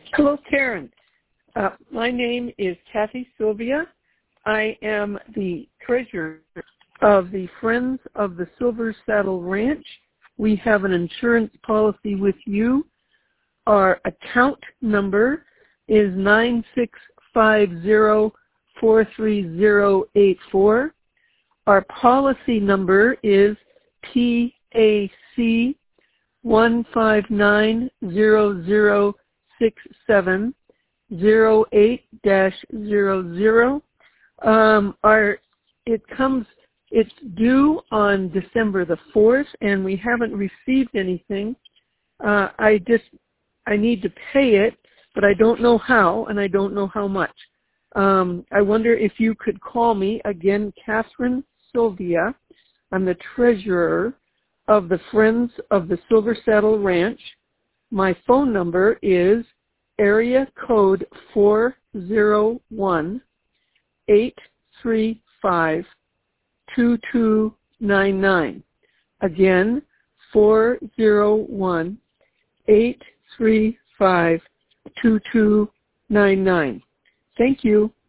Hello, Karen. My name is Kathy Sylvia. I am the treasurer of the Friends of the Silver Saddle Ranch. We have an insurance policy with you. Our account number is 9650-43084. Our policy number is PAC 1590067 08-00. It's due on December the 4th, and we haven't received anything. I need to pay it, but I don't know how, and I don't know how much. I wonder if you could call me again, Catherine Sylvia. I'm the treasurer of the Friends of the Silver Saddle Ranch. My phone number is area code 401-835-2299. Again, 401-835-2299. Thank you.